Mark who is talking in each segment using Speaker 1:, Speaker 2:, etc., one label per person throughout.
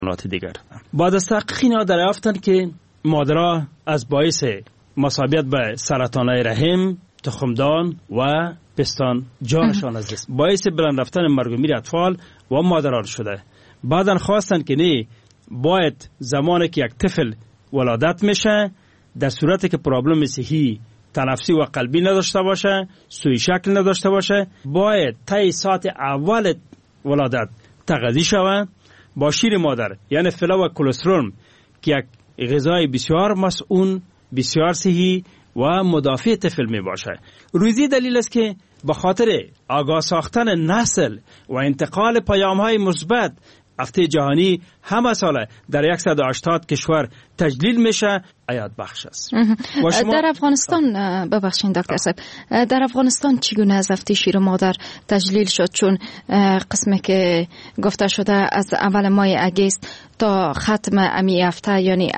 Speaker 1: دیگر. بعد از تحقیق اینا دریافتند که مادرها از باعث مصابیت به سرطان‌های رحم، تخمدان و پستان جانشان از دست باعث بلند رفتن مرگ و میر اطفال و مادران شده. بعدن خواستند که نه، باید زمانی که یک طفل ولادت میشه در صورتی که پرابلم صحی تنفسی و قلبی نداشته باشه، سوی شکل نداشته باشه، باید تا ساعت اول ولادت تغذیه شود با شیر مادر، یعنی فلا و کلسترول که یک غذای بسیار مسئول، بسیار صحی و مدافع طفل می باشه. روزی دلیل است که به خاطر آگاه ساختن نسل و انتقال پیام‌های مثبت هفته جهانی همه ساله در 180 کشور تجلیل میشه، حیات بخش است.
Speaker 2: در افغانستان ببخشید دکتر صاحب، در افغانستان چگونه از هفته شیر مادر تجلیل شد؟ چون قسمی که گفته شده از اول ماه اگست تا ختم امی هفته، یعنی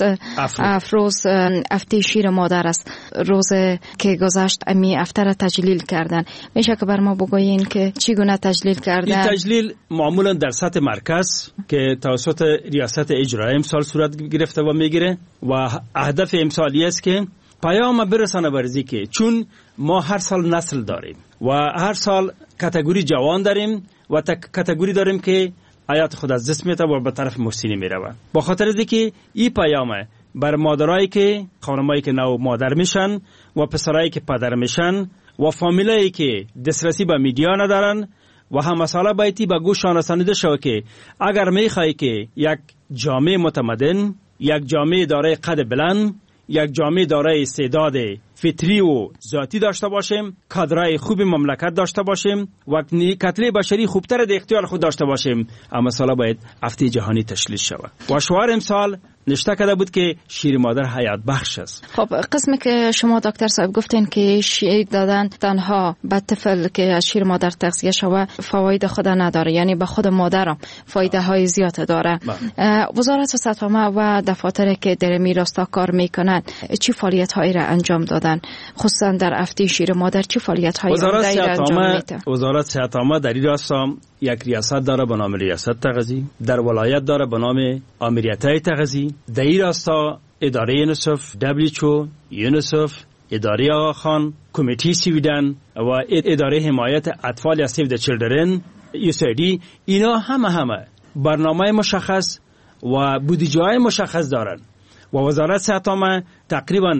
Speaker 2: روز هفته شیر مادر است، روز که گذشت امی هفته را تجلیل کردن. میشه که بر ما بگویین که چگونه تجلیل کردن؟
Speaker 1: این تجلیل معمولا در سطح مرکز که توسط ریاست اجرایی امسال صورت گرفته و میگیره و هدف امسالی است که پیام برسانه برزی که چون ما هر سال نسل داریم و هر سال کاتگوری جوان داریم و کاتگوری داریم که حیات خود از دست میده و به طرف مسنی میره. با خاطر اینکه این پیام بر مادرایی که خانمایی که نو مادر میشن و پسرایی که پدر میشن و فامیلایی که دسترسی به میدیا ندارن و هم مسئله بایدی به گوششان رسانیده شود که اگر میخوای که یک جامعه متمدن، یک جامعه دارای قد بلند، یک جامعه دارای استعداد فطری و ذاتی داشته باشیم، کادرای خوب مملکت داشته باشیم و کتله بشری خوبتر در اختیار خود داشته باشیم، اما مسئله باید هفته جهانی تشلیل شود. و شعار امسال نشته کرده بود که شیر مادر حیات بخش است.
Speaker 2: خب قسمی که شما دکتر صاحب گفتین که شیر دادن تنها به طفل که از شیر مادر تغذیه شود فواید خود نداره، یعنی به خود مادر فایده های زیاد داره. وزارت صحت و دفاتر که در میراستا کار میکنن چی فعالیت هایی را انجام دادن، خصوصا در هفته شیر مادر چی فعالیت هایی را انجام میده؟
Speaker 1: وزارت صحت عامه در این راستا یک ریاست داره به نام ریاست تغذیه، در ولایت داره به نام آمریتای تغذیه، در این راستا اداره یونیسف، WHO، یونیسف، اداره آقا خان، کمیتی سویدن و اداره حمایت اطفال یا سیو د چیلدرن USAID، اینا همه برنامه مشخص و بودجه‌های مشخص دارن و وزارت صحت عامه تقریبا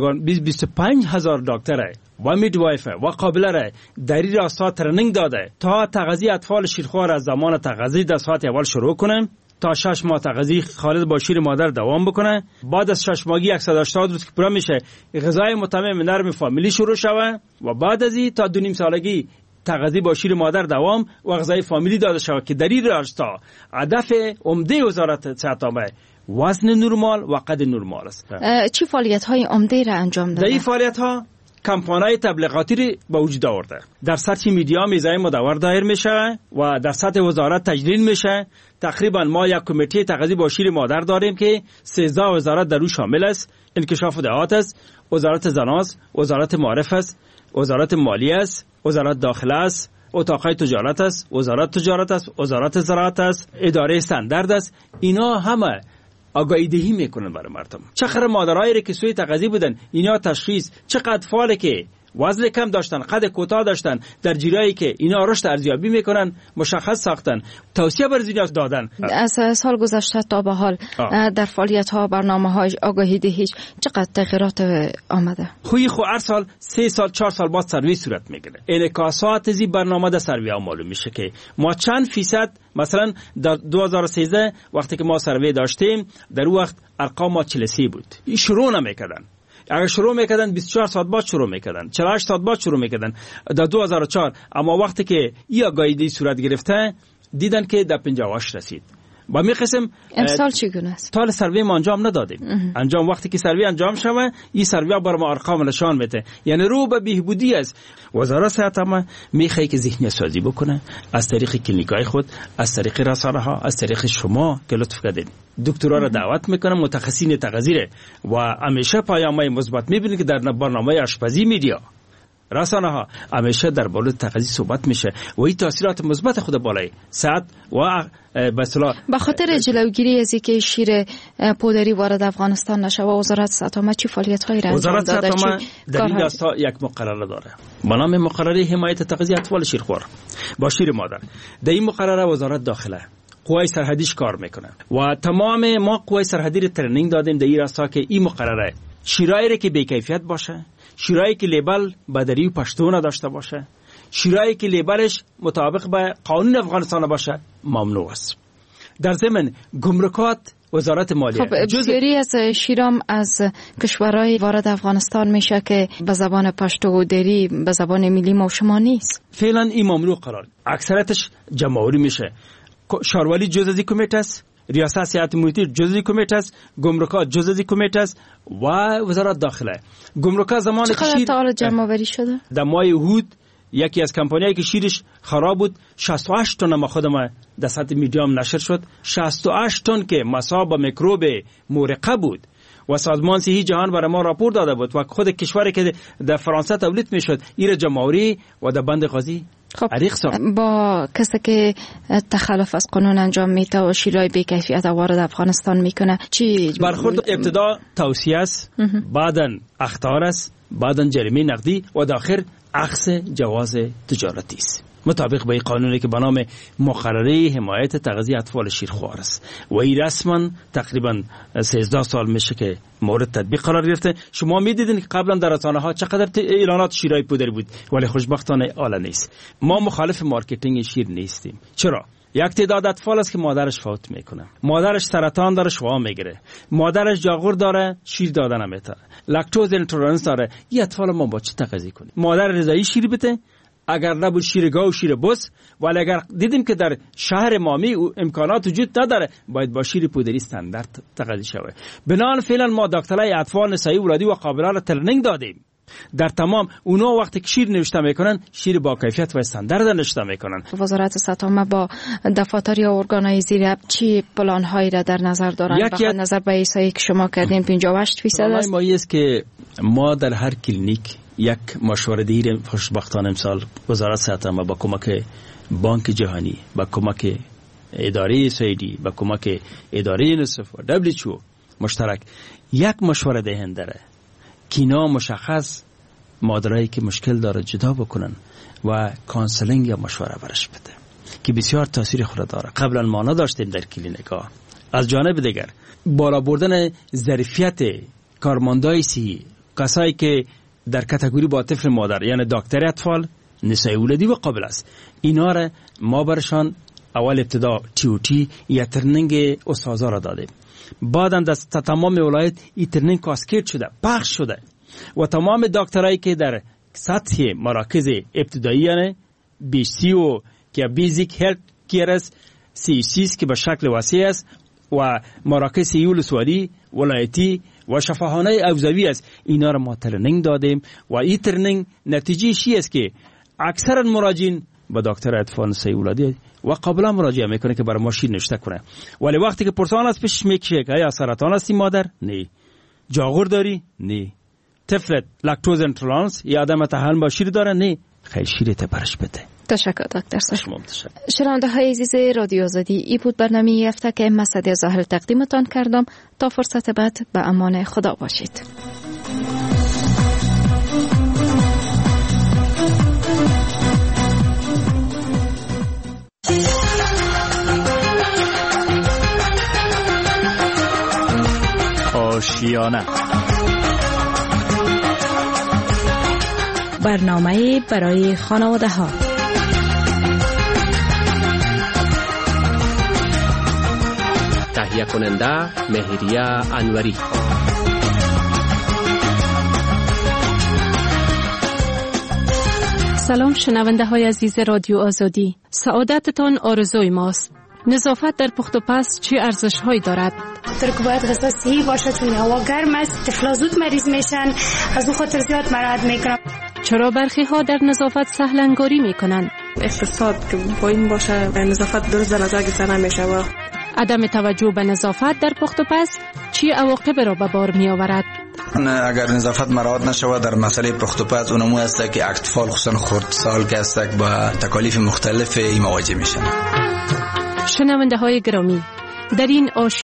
Speaker 1: 25,000 دکتر و میدوایف و قابله در این راستا ترنینگ داده تا تغذیه اطفال شیرخوار از زمان تغذیه در ساعت اول شروع کنه تا 6 ماه تغذیه خالص با شیر مادر دوام بکنه. بعد از 6 ماهگی 180 روز که پورا میشه غذای متمم نرم فامیلی شروع شوه و بعد از این تا 2.5 سالگی تغذیه با شیر مادر دوام و غذای فامیلی داده شود که در این راستا هدف عمده وزارت صحت عامه وزن نرمال و قد نرمال است.
Speaker 2: چی فعالیت های عمده را انجام داده؟
Speaker 1: در این فعالیت ها کمپانای تبلیغاتی را به وجود آورده. در سطح میدیا میزای مدور دایر میشه و در سطح وزارت تجلیل میشه. تقریبا ما یک کمیته تغذیه با شیر مادر داریم که 13 وزارت در او شامل است. انکشاف دهات است، وزارت زنان است، وزارت معارف است، وزارت مالیه است، وزارت داخله است، اتاقای تجارت است، وزارت تجارت است، وزارت زراعت است، اداره استاندارد است. اینا همه آگاهی دهی میکنن برای مردم. چقدر مادرایی که سوی تغذیه بودن، اینا تشخیص، چقدر فاله که وزن کم داشتن، قد کوتاه داشتن، در جیرایی که اینا رشد ارزیابی میکنن مشخص ساختن، توصیه بر زینا دادن.
Speaker 2: از سال گذشته تا به حال در فعالیت ها، برنامه های آگاهی دهی چقدر تغییرات آمده؟ خوی
Speaker 1: هر سال 3 سال 4 سال بعد سروی صورت میگیره. انعکاسات از این برنامه در سروی ها معلوم میشه که ما چند فیصد، مثلا در 2013 وقتی که ما سروی داشتیم در اون وقت ارقام ما 43 بود. این شروع نمیکردن. اگر شروع میکردن 24 ساعت بعد شروع میکردن، 48 ساعت بعد شروع میکردن در 2004. اما وقتی که این آگاهی صورت گرفته دیدن که در 58 رسید. با می قسم
Speaker 2: امسال چگونه است؟
Speaker 1: تا سروی ما انجام ندادیم. انجام وقتی که سروی انجام شوه این سروی بر ما ارقام نشان میده، یعنی رو به بهبودی است. وزارت صحت عامه میخواد که ذهنی سازی بکنه از طریق کلینیکای خود، از طریق رسانه ها، از طریق شما که لطف کردین دکترها را دعوت میکنم، متخصصین تغذیه و همیشه پیام‌های مثبت میبینید که در برنامه آشپزی میدیا رسانه ها همیشه در مورد تغذیه صحبت میشه و این تاثیرات مثبت خود بالای صحت و
Speaker 2: به خاطر جلوگیری از اینکه شیر پودری وارد افغانستان نشه و وزارت صحت عامه چه فعالیت‌هایی را انجام داده؟
Speaker 1: وزارت صحت عامه در این راستا یک مقرره داره با نام مقرره حمایت تغذیه اطفال شیرخوار با شیر مادر. در این مقرره وزارت داخله قوای سرحدیش کار میکنه و تمام ما قوای سرحدی رو ترنینگ دادیم در این راستا که این مقرره شیرایی که بی کیفیت باشه، شیرایی که لیبل بدری و پشتو نداشته باشه، شیرایی که لیبلش مطابق به قانون افغانستان باشه ممنوع است. در ضمن گمرکات وزارت مالیه
Speaker 2: بسیاری از شیرام از کشورهای وارد افغانستان میشه که به زبان پشتو و دری به زبان ملی ما و شما نیست.
Speaker 1: فعلا این ممنوع قرار، اکثرتش جمهوری میشه. شاروالی جز از کمیته است، ریاست سیاحت محیطی جز از کمیته است، گمرکات جز از کمیته است و وزارت داخله. گمرکات زمان که
Speaker 2: چقدر تا جمع آوری شده؟
Speaker 1: در ماه احد یکی از کمپانیایی که شیرش خراب بود 68 تن ما خودم در سطح میدیام نشر شد، 68 تن که مصاب میکروب مورقه بود و سازمان صحی جهان برای ما راپور داده بود و خود کشوری که در فرانسه تولید میشد این جمهوری و در بند قاضی
Speaker 2: با کسی که تخلف از قانون انجام میده و شیرای بی کیفیت وارد افغانستان میکنه چی
Speaker 1: برخورد؟ ابتدا توصیه است، بعداً اخطار است، بعداً جریمه نقدی و داخل اخذ جواز تجارتی است مطابق با این قانونی که به نام مقرره حمایت تغذیه اطفال شیرخوار است و این رسما تقریبا 13 سال میشه که مورد تطبیق قرار گرفته. شما میدیدین که قبلا در رسانه ها چقدر اعلانات شیرای پودری بود ولی خوشبختانه حالا نیست. ما مخالف مارکتینگ شیر نیستیم. چرا؟ یک تعداد اطفال است که مادرش فوت میکنه، مادرش سرطان داره شوا میگیره، مادرش جاغور داره شیر دادن نمیتونه، لاکتوز اینتولرنس داره. این اطفال ما با چه تغذیه کنیم؟ مادر رضایی شیر بده، اگر نبود شیر گاو و شیر بس، ولی اگر دیدیم که در شهر مامی امکانات وجود نداره باید با شیر پودری استاندارد تغذیه شود. بنابراین فعلا ما دکترای اطفال نسایی ولادی و قابله را ترنینگ دادیم. در تمام اونا وقتی که شیر نوشته میکنن شیر با کیفیت و استاندارد نوشته میکنن.
Speaker 2: وزارت صحت عامه با دفاتر یا ارگانهای زیر چی پلان هایی را در نظر دارن؟ به نظر به ایسایی که شما کردین 58% است.
Speaker 1: ما است که ما در هر کلینیک یک مشوره دهی خوشبختانه امسال وزارت صحت عامه با کمک بانک جهانی، با کمک اداره سعیدی، با کمک اداره یونیسف و WHO مشترک یک مشوره دهنده داره که اینا مشخص مادرایی که مشکل داره جدا بکنن و کانسلینگ یا مشوره برش بده که بسیار تاثیر خود داره. قبلا ما نداشتیم در کلینیکا. از جانب دیگر بالا بردن ظرفیت کارمندای صحی، کسایی که در کاتگوری با طفل مادر یعنی دکتر اطفال، نسای ولادی و قابل است، اینا را ما برشان اول ابتدا TOT یا ترنینگ استاذا را دادیم. بعداً در تمام ولایت این ترنینگ کاسکید شده، پخش شده و تمام دکترایی که در سطح مراکز ابتدایی یعنی BCO که بیزیک هلت کیر است، CHCs که به شکل وسیع است و مراکز ولسوالی ولایتی و شفاخانه اوزوی است، اینا را ما ترنینگ دادیم و این ترنینگ نتیجه شی است که اکثر مراجعین با دکتر اطفال نسایی ولادی و قابلا مراجعه میکنه که برای ما شیر نوشته کنه، ولی وقتی که پرسان از پیشش میکشه که آیا سرطان هستی مادر؟ نه. جاغور داری؟ نه. طفلت لاکتوز اینتولرنس یا عدم تحمل با شیر داره؟ نه. خیلی شیرت برش بده.
Speaker 2: تشکر دکتر صاحب. شنونده های عزیز رادیو آزادی، ای بود برنامه هفته که مسعود ظاهر تقدیمتان کردم. تا فرصت بعد به امان خدا باشید.
Speaker 3: آشیانه،
Speaker 4: برنامه برای خانواده ها.
Speaker 3: تهیه کننده مهریه انوری.
Speaker 5: سلام شنونده های عزیز رادیو آزادی، سعادتتان آرزوی ماست. نظافت در پخت و پز چه ارزش هایی دارد؟
Speaker 6: ترک باید غذا صحی باشه چون هوا گرم است، طفلا زود مریض میشن، از اون خاطر زیاد مراعات میکنم.
Speaker 5: چرا برخی ها در نظافت سهل انگاری میکنن؟
Speaker 7: اقتصاد که پایین باشه نظافت درست در نظر گرفته نمیشه و
Speaker 5: عدم توجه به نظافت در پخت و پز چه عواقب را به بار می آورد؟
Speaker 8: اگر نظافت مراعات نشود در مسئله پخت و پز اونمو است که اطفال خصوصا خردسال که است با تکالیف مختلف مواجه میشن.
Speaker 5: شنونده های گرامی، در این